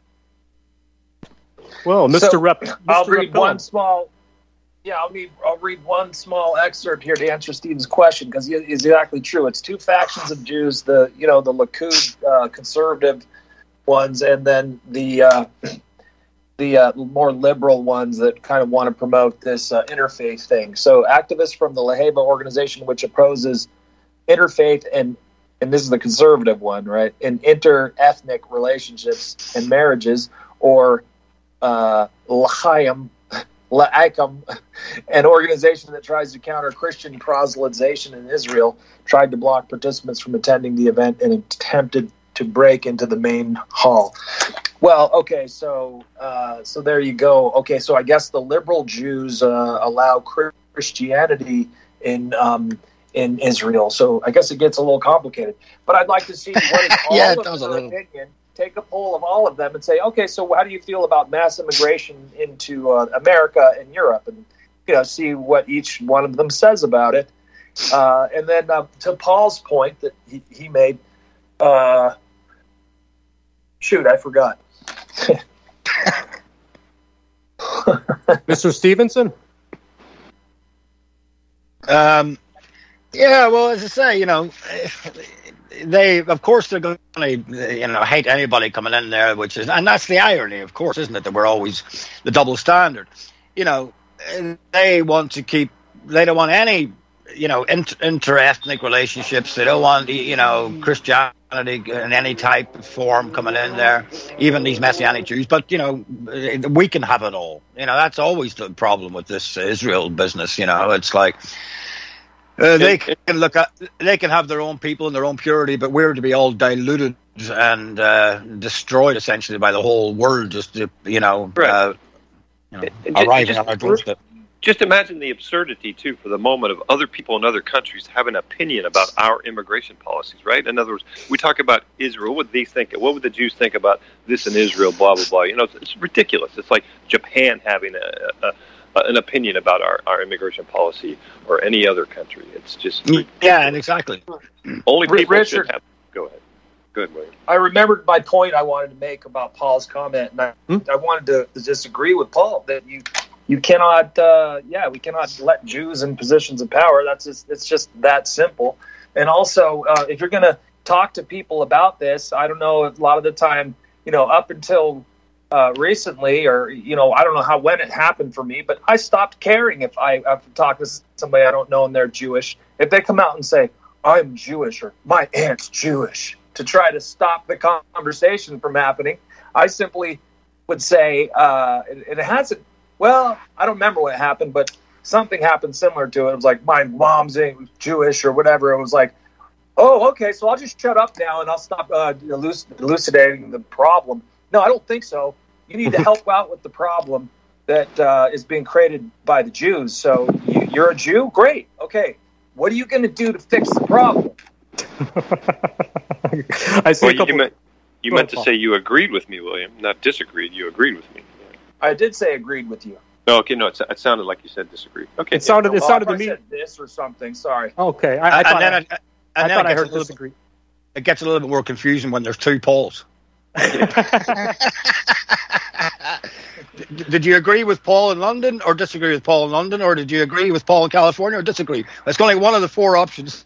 Well, Mister So, Rep, Mister I'll read Repellent. one small. Yeah, I'll read. I'll read one small excerpt here to answer Stephen's question, because it's exactly true. It's two factions of Jews: the you know the Likud uh, conservative ones, and then the uh, the uh, more liberal ones that kind of want to promote this uh, interfaith thing. So, activists from the Laheva organization, which opposes interfaith and and this is the conservative one, right? In inter-ethnic relationships and marriages, or uh, L'chaim, L'Achim, an organization that tries to counter Christian proselytization in Israel, tried to block participants from attending the event and attempted to break into the main hall. Well, okay, so uh, so there you go. Okay, so I guess the liberal Jews uh, allow Christianity in um, in Israel. So I guess it gets a little complicated. But I'd like to see what is all Yeah, it of does a their little. opinion. Take a poll of all of them and say, okay, so how do you feel about mass immigration into uh, America and Europe? And, you know, see what each one of them says about it. Uh, and then uh, to Paul's point that he, he made, uh, shoot, I forgot. Mister Stevenson? Um, yeah, well, as I say, you know, they, of course, they're going to, you know, hate anybody coming in there, which is, and that's the irony, of course, isn't it, that we're always the double standard. You know, they want to keep, they don't want any, you know, inter, inter-ethnic relationships. They don't want, you know, Christianity in any type of form coming in there, even these Messianic Jews. But, you know, we can have it all. You know, that's always the problem with this Israel business. You know, it's like, Uh, they can look at, they can have their own people and their own purity, but we're to be all diluted and uh, destroyed essentially by the whole world. Just to, you know, Right. uh, you know And ju- arriving just- on our doorstep. Just imagine the absurdity, too, for the moment of other people in other countries have an opinion about our immigration policies, right? In other words, we talk about Israel. What would they think? What would the Jews think about this in Israel, blah, blah, blah. You know, it's, it's ridiculous. It's like Japan having a, a, a, an opinion about our, our immigration policy or any other country. It's just Yeah, and exactly. only R- people Richard. should have. Go ahead. Go ahead, William. I remembered my point I wanted to make about Paul's comment, and I, I wanted to disagree with Paul that you you cannot, uh, yeah, we cannot let Jews in positions of power. That's just, it's just that simple. And also, uh, if you're going to talk to people about this, I don't know, a lot of the time, you know, up until uh, recently, or you know, I don't know how when it happened for me, but I stopped caring if I if I talk to somebody I don't know and they're Jewish. If they come out and say, I'm Jewish, or my aunt's Jewish, to try to stop the conversation from happening, I simply would say, uh, it, it hasn't, well, I don't remember what happened, but something happened similar to it. It was like, my mom's Jewish or whatever. It was like, oh, okay, so I'll just shut up now and I'll stop uh, eluc- elucidating the problem. No, I don't think so. You need to help out with the problem that uh, is being created by the Jews. So you, you're a Jew? Great. Okay. What are you going to do to fix the problem? I see Well, a couple. you meant, you Go meant ahead, to Paul. say you agreed with me, William, not disagreed. You agreed with me. I did say agreed with you. No, okay, no, it, it sounded like you said disagreed. Okay. It sounded. It Oh, sounded I to me. said this or something. Sorry. Okay, I, I And thought then I, it- I, and then thought it I gets heard a little- disagree. It gets a little bit more confusing when there's two Pauls. Did you agree with Paul in London or disagree with Paul in London, or did you agree with Paul in California or disagree? It's only one of the four options.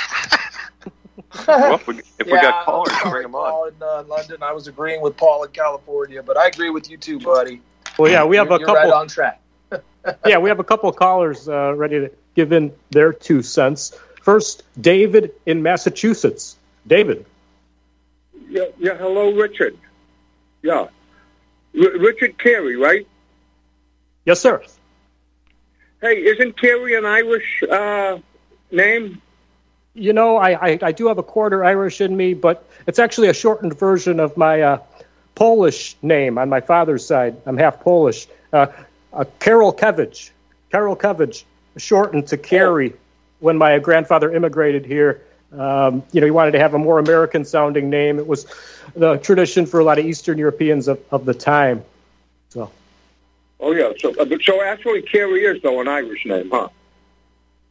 Well, if we, if we Yeah, got callers, I'm sorry, bring them on. Paul in uh, London. I was agreeing with Paul in California, but I agree with you too, buddy. Well, yeah, we have You're- a you're couple. right on track. Yeah, we have a couple of callers uh, ready to give in their two cents. First, David in Massachusetts. David. Yeah, yeah. Hello, Richard. Yeah, R- Richard Carey, right? Yes, sir. Hey, isn't Carey an Irish uh, name? You know, I, I, I do have a quarter Irish in me, but it's actually a shortened version of my uh, Polish name on my father's side. I'm half Polish. Uh, uh, Karol Kevich. Karol Kevich, shortened to Carey when my grandfather immigrated here. Um, you know, he wanted to have a more American-sounding name. It was the tradition for a lot of Eastern Europeans of, of the time. So, Oh, yeah. So, uh, but so actually, Carey is though an Irish name, huh?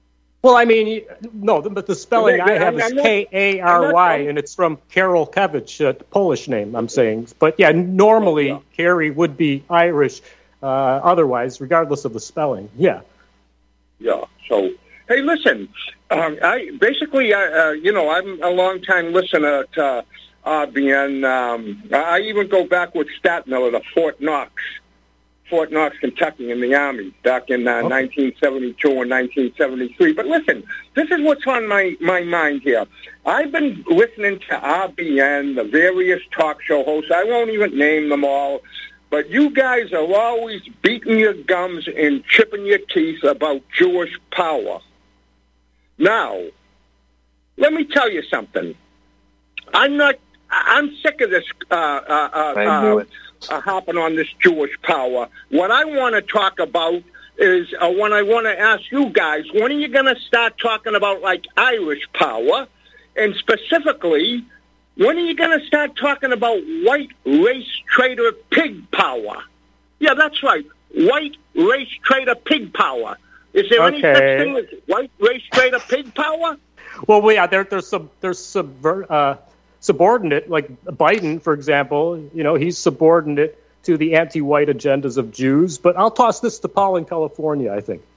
Well, I mean, no, but the spelling I have is K A R Y, and it's from Karol Kevich, a Polish name, I'm saying. But yeah, normally oh, yeah. Kerry would be Irish uh, otherwise, regardless of the spelling. Yeah. Yeah. So, hey, listen, um, I basically, uh, uh, you know, I'm a long-time listener to R B N. Um, I even go back with Statmiller to Fort Knox. Fort Knox, Kentucky, in the Army back in uh, okay. nineteen seventy-two and nineteen seventy-three. But listen, this is what's on my, my mind here. I've been listening to R B N, the various talk show hosts. I won't even name them all. But you guys are always beating your gums and chipping your teeth about Jewish power. Now, let me tell you something. I'm not, I'm sick of this uh, uh, uh, I knew uh, it. Uh, hopping on this Jewish power. What I want to talk about is uh, when I want to ask you guys, when are you going to start talking about like Irish power? And specifically, when are you going to start talking about white race trader pig power? Yeah, that's right. White race trader pig power. Is there okay. any such thing as white race trader pig power? Well, yeah, there, there's some, there's subvert, uh, subordinate, like Biden, for example, you know, he's subordinate to the anti-white agendas of Jews. But I'll toss this to Paul in California, I think.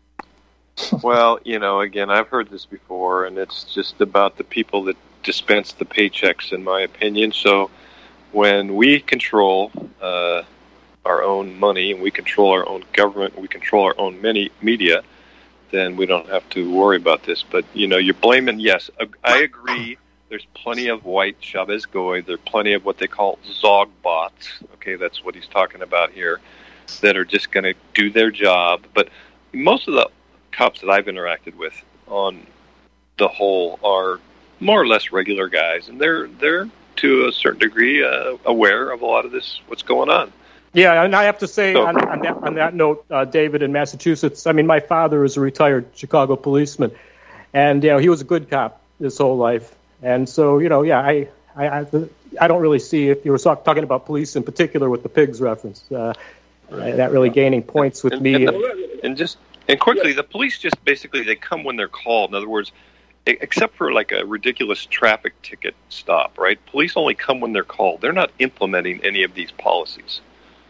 Well, you know, again, I've heard this before, and it's just about the people that dispense the paychecks, in my opinion. So when we control uh, our own money and we control our own government and we control our own many media, then we don't have to worry about this. But, you know, you're blaming, yes, I agree. There's plenty of white Shabbos Goy. There's plenty of what they call Zog bots. Okay, that's what he's talking about here, that are just going to do their job. But most of the cops that I've interacted with on the whole are more or less regular guys, and they're they're to a certain degree uh, aware of a lot of this, what's going on. Yeah, and I have to say So- on, on, that, on that note, uh, David, in Massachusetts, I mean, my father is a retired Chicago policeman, and you know, he was a good cop his whole life. And so, you know, yeah, I, I, I, I don't really see if you were talk, talking about police in particular with the pigs reference, uh, that really gaining points with and, me. And, the, and just and quickly, the police just basically they come when they're called. In other words, e- except for like a ridiculous traffic ticket stop, right? Police only come when they're called. They're not implementing any of these policies.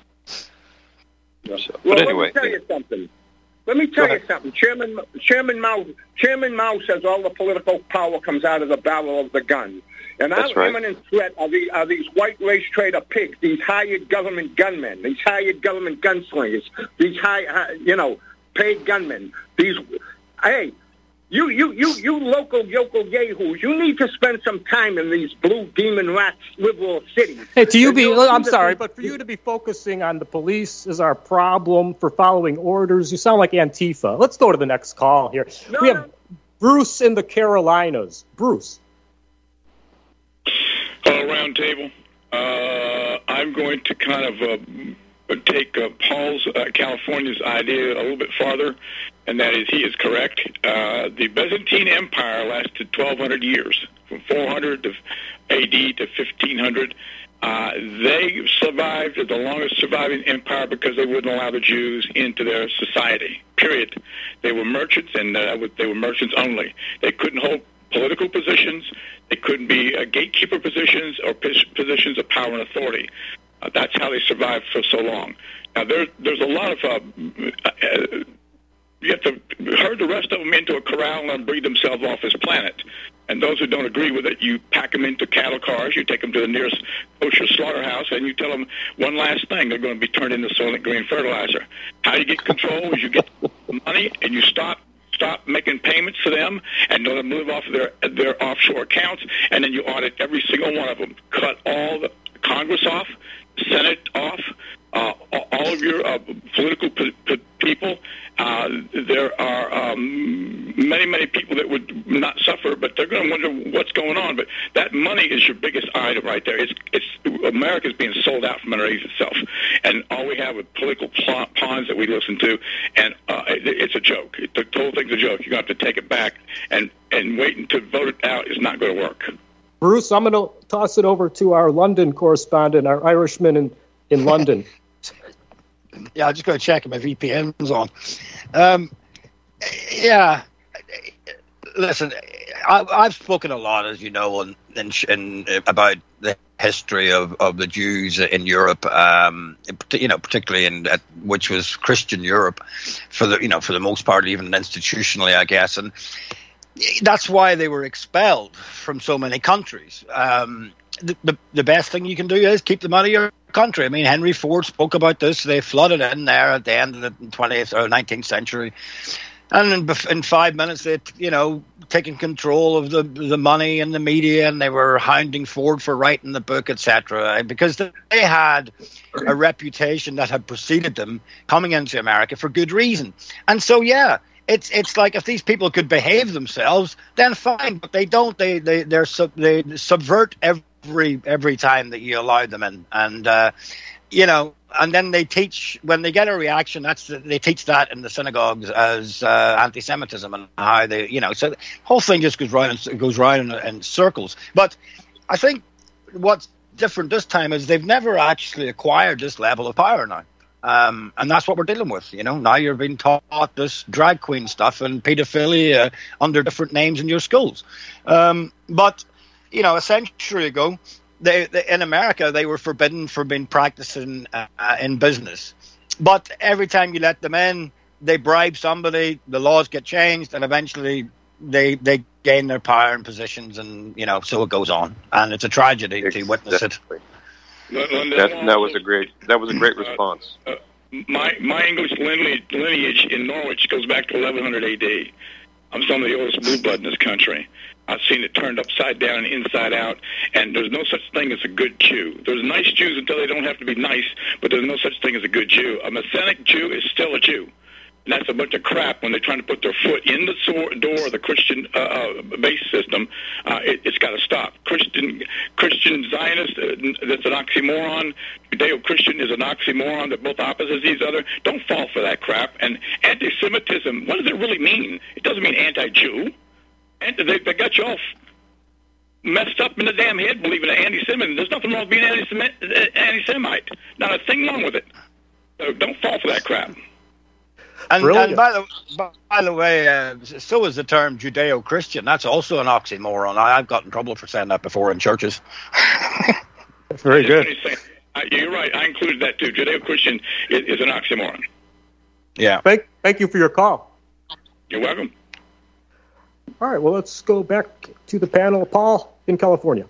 So, well, but anyway, let me tell you something. Let me tell you something. Chairman Chairman Mao Chairman Mao says all the political power comes out of the barrel of the gun. And That's our right. imminent threat are, the, are these white race trader pigs, these hired government gunmen, these hired government gunslingers, these high, high you know, paid gunmen. These, hey, you, you, you, you local yokel yahoos, you need to spend some time in these blue demon rats liberal cities. Hey, to you And be, you'll I'm see sorry, that- but for you to be focusing on the police is our problem for following orders, you sound like Antifa. Let's go to the next call here. No, we have no. Bruce in the Carolinas. Bruce. Hello, round table. Uh, I'm going to kind of uh, take uh, Paul's, uh, California's idea a little bit farther, and that is he is correct. Uh, the Byzantine Empire lasted twelve hundred years, from four hundred to A D to fifteen hundred. Uh, they survived as the longest surviving empire because they wouldn't allow the Jews into their society, period. They were merchants, and uh, they were merchants only. They couldn't hold political positions. They couldn't be uh, gatekeeper positions or pos- positions of power and authority. Uh, that's how they survived for so long. Now, there, there's a lot of... Uh, uh, you have to herd the rest of them into a corral and breed themselves off this planet. And those who don't agree with it, you pack them into cattle cars, you take them to the nearest kosher slaughterhouse, and you tell them one last thing, they're going to be turned into Soylent Green fertilizer. How you get control is you get money and you stop stop making payments for them and let them live off of their their offshore accounts, and then you audit every single one of them. Cut all the Congress off, Senate off, uh, all of your uh, political p- p- people. Uh, there are um, many, many people that would not suffer, but they're going to wonder what's going on. But that money is your biggest item right there. It's, it's America's being sold out from underneath itself, and all we have are political pl- pawns that we listen to, and uh, it, it's a joke. The whole thing's a joke. You're going to have to take it back, and, and waiting to vote it out is not going to work. Bruce, I'm going to toss it over to our London correspondent, our Irishman in, in London. Yeah, I just got to check if my V P N's on. Um, yeah, listen, I, I've spoken a lot, as you know, in, in, in, about the history of, of the Jews in Europe, um, you know, particularly in uh, which was Christian Europe, for the you know for the most part, even institutionally, I guess, and that's why they were expelled from so many countries. Um, the, the the best thing you can do is keep them out of your country. I mean, Henry Ford spoke about this. They flooded in there at the end of the twentieth or nineteenth century. And in, in five minutes, they'd, you know, taken control of the the money and the media, and they were hounding Ford for writing the book, et cetera, because they had a reputation that had preceded them coming into America for good reason. And so, yeah, it's it's like if these people could behave themselves, then fine, but they don't. They they they're sub, they subvert every every time that you allow them in, and uh, you know. And then they teach, when they get a reaction, that's they teach that in the synagogues as uh, anti-Semitism, and how they, you know, so the whole thing just goes round and goes round in, in circles. But I think what's different this time is they've never actually acquired this level of power now, um, and that's what we're dealing with. You know, now you're being taught this drag queen stuff and paedophilia uh, under different names in your schools. Um, but you know, a century ago, They, they, in America, they were forbidden from being practicing uh, in business. But every time you let them in, they bribe somebody, the laws get changed, and eventually they they gain their power and positions, and you know, so it goes on. And it's a tragedy to witness it. That, that was a great that was a great response. Uh, uh, my my English lineage, lineage in Norwich goes back to eleven hundred A D. I'm some of the oldest blue blood in this country. I've seen it turned upside down and inside out, and there's no such thing as a good Jew. There's nice Jews until they don't have to be nice, but there's no such thing as a good Jew. A Messianic Jew is still a Jew. And that's a bunch of crap when they're trying to put their foot in the door of the Christian uh, uh, base system. Uh, it, it's got to stop. Christian Christian Zionist, uh, that's an oxymoron. Judeo-Christian is an oxymoron. They're both opposites of each other. Don't fall for that crap. And anti-Semitism, what does it really mean? It doesn't mean anti-Jew. And they, they got you all messed up in the damn head believing in anti-Semitism. There's nothing wrong with being anti-Semite. Not a thing wrong with it. So don't fall for that crap. And, and by the by the way, uh, so is the term Judeo-Christian. That's also an oxymoron. I, I've gotten in trouble for saying that before in churches. That's very good. Uh, you're right. I included that too. Judeo-Christian is, is an oxymoron. Yeah. Thank, thank you for your call. You're welcome. All right, well, let's go back to the panel. Paul, in California.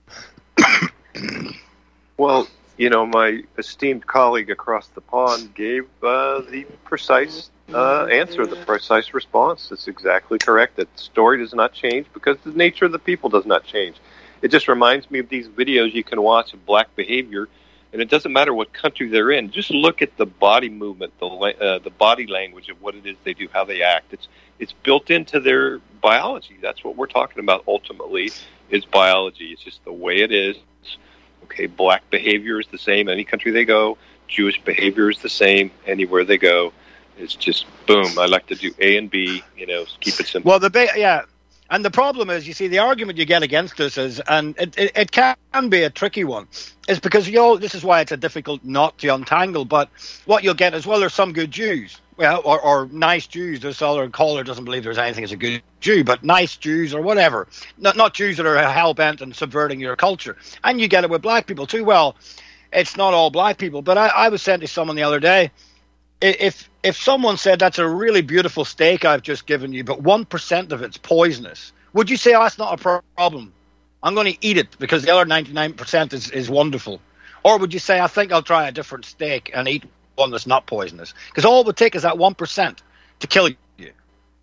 Well, you know, my esteemed colleague across the pond gave uh, the precise uh, answer, the precise response. It's exactly correct. That the story does not change because the nature of the people does not change. It just reminds me of these videos you can watch of black behavior, and it doesn't matter what country they're in. Just look at the body movement, the uh, the body language of what it is they do, how they act. It's it's built into their biology. That's what we're talking about ultimately, is biology. It's just the way it is. Okay, black behavior is the same any country they go. Jewish behavior is the same anywhere they go. It's just, boom, I like to do A and B, you know, keep it simple. Well, the ba- yeah. And the problem is, you see, the argument you get against this is, and it, it, it can be a tricky one, is because, you know, this is why it's a difficult knot to untangle, but what you'll get is, well, there's some good Jews, well, or, or nice Jews. This other caller doesn't believe there's anything as a good Jew, but nice Jews or whatever. Not, not Jews that are hell-bent on subverting your culture. And you get it with black people too. Well, it's not all black people, but I, I was saying to someone the other day, if if someone said, that's a really beautiful steak I've just given you, but one percent of it's poisonous, would you say, oh, that's not a problem? I'm going to eat it because the other ninety-nine percent is, is wonderful. Or would you say, I think I'll try a different steak and eat one that's not poisonous? Because all it would take is that one percent to kill you.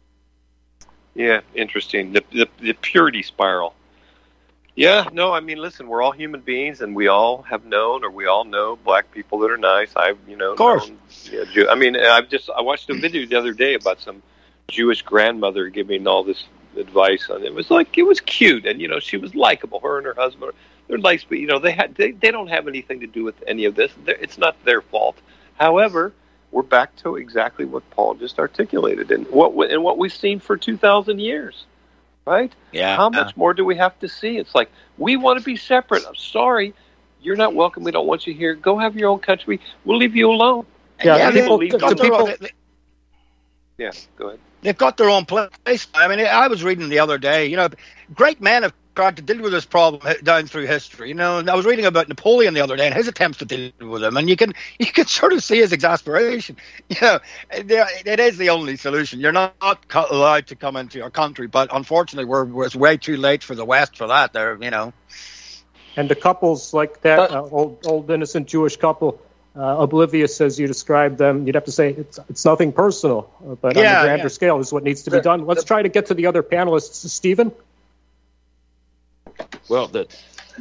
Yeah, interesting. The, the, the purity spiral. Yeah, no, I mean, listen, we're all human beings, and we all have known, or we all know black people that are nice. I've, you know, of course. Known, yeah, Jew, I mean, I've just I watched a video the other day about some Jewish grandmother giving all this advice, and it was like, it was cute, and you know, she was likable. Her and her husband, they're nice, but you know, they had they, they don't have anything to do with any of this. They're, it's not their fault. However, we're back to exactly what Paul just articulated, and what and what we've seen for two thousand years. Right? Yeah. How much more do we have to see? It's like, we want to be separate. I'm sorry. You're not welcome. We don't want you here. Go have your own country. We'll leave you alone. Yeah, yeah people, leave to, you to people, yeah, go ahead. they've got their own place. I mean, I was reading the other day, you know, great men have tried to deal with this problem down through history. You know, and I was reading about Napoleon the other day and his attempts to deal with them, and you can you can sort of see his exasperation. You know, it is the only solution. You're not allowed to come into your country, but unfortunately, we're, we're it's way too late for the West for that. They're, you know, and the couples like that uh, old old innocent Jewish couple. Uh, oblivious as you described them, you'd have to say it's it's nothing personal, but yeah, on the grander yeah. scale is what needs to be done. Let's try to get to the other panelists. Stephen? Well, the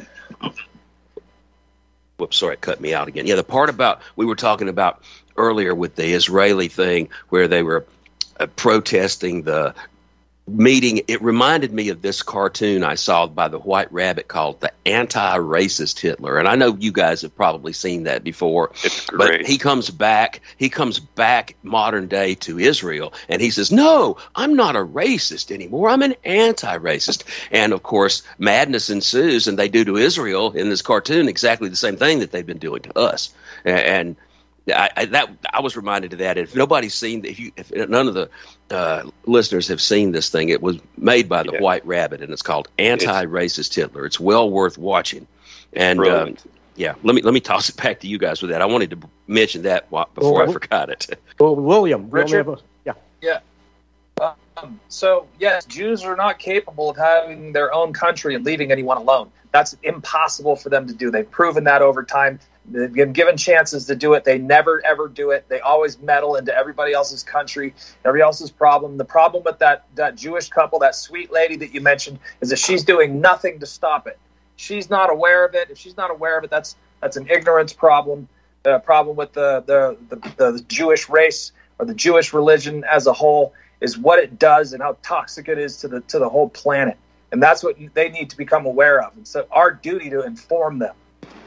whoops, sorry, it cut me out again. Yeah, the part about we were talking about earlier with the Israeli thing where they were uh, protesting the meeting, it reminded me of this cartoon I saw by the White Rabbit called The Anti-Racist Hitler. And I know you guys have probably seen that before. It's great. But he comes back, he comes back modern day to Israel, and he says, no, I'm not a racist anymore. I'm an anti-racist. And, of course, madness ensues, and they do to Israel in this cartoon exactly the same thing that they've been doing to us. And I, I, that I was reminded of that. If nobody's seen, if you, if none of the uh, listeners have seen this thing, it was made by the yeah. White Rabbit, and it's called Anti-Racist it's, Hitler. It's well worth watching. And um, yeah, let me let me toss it back to you guys with that. I wanted to mention that before well, I forgot it. Well, William, Richard, a, yeah, yeah. Um, so yes, Jews are not capable of having their own country and leaving anyone alone. That's impossible for them to do. They've proven that over time. They've been given chances to do it. They never, ever do it. They always meddle into everybody else's country, everybody else's problem. The problem with that, that Jewish couple, that sweet lady that you mentioned, is that she's doing nothing to stop it. She's not aware of it. If she's not aware of it, that's that's an ignorance problem, a problem with the, the, the, the Jewish race or the Jewish religion as a whole is what it does and how toxic it is to the to the whole planet. And that's what they need to become aware of. And so our duty to inform them.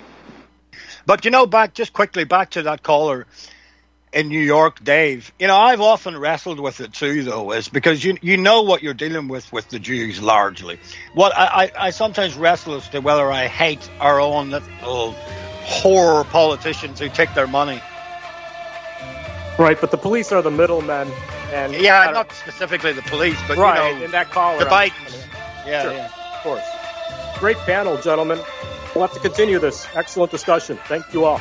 But, you know, back just quickly back to that caller in New York, Dave. You know, I've often wrestled with it too, though, is because you you know what you're dealing with with the Jews largely. What I, I, I sometimes wrestle as to whether I hate our own little horror politicians who take their money. Right, but the police are the middlemen. And yeah, not specifically the police, but right, you know, in that caller, the Bidens. Yeah, sure, yeah, of course. Great panel, gentlemen. We'll have to continue this excellent discussion. Thank you all.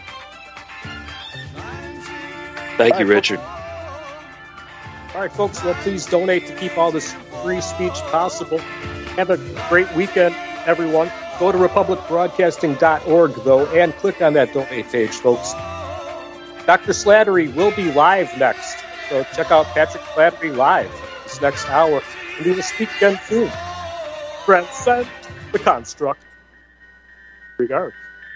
Thank you, Richard. All right, folks, well, please donate to keep all this free speech possible. Have a great weekend, everyone. Go to republic broadcasting dot org, though, and click on that donate page, folks. Doctor Slattery will be live next, so check out Patrick Slattery live this next hour, and we will speak again soon. Transcend the construct. Regards.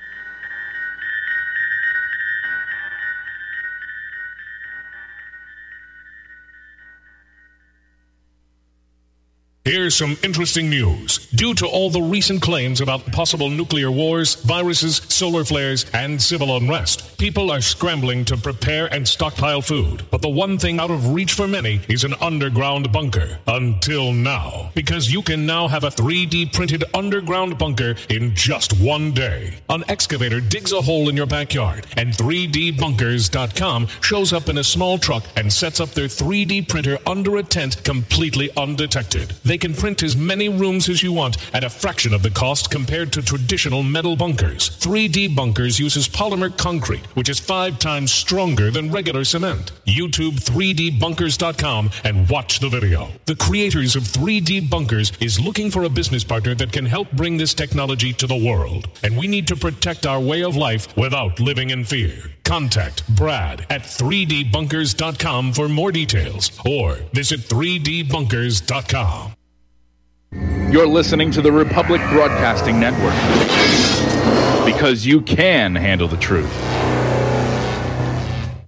Here's some interesting news. Due to all the recent claims about possible nuclear wars, viruses, solar flares, and civil unrest, people are scrambling to prepare and stockpile food. But the one thing out of reach for many is an underground bunker. Until now. Because you can now have a three D printed underground bunker in just one day. An excavator digs a hole in your backyard, and three D bunkers dot com shows up in a small truck and sets up their three D printer under a tent completely undetected. They can print as many rooms as you want at a fraction of the cost compared to traditional metal bunkers. three D Bunkers uses polymer concrete, which is five times stronger than regular cement. YouTube three D bunkers dot com and watch the video. The creators of three D Bunkers is looking for a business partner that can help bring this technology to the world. And we need to protect our way of life without living in fear. Contact Brad at three D bunkers dot com for more details or visit three D bunkers dot com. You're listening to the Republic Broadcasting Network because you can handle the truth.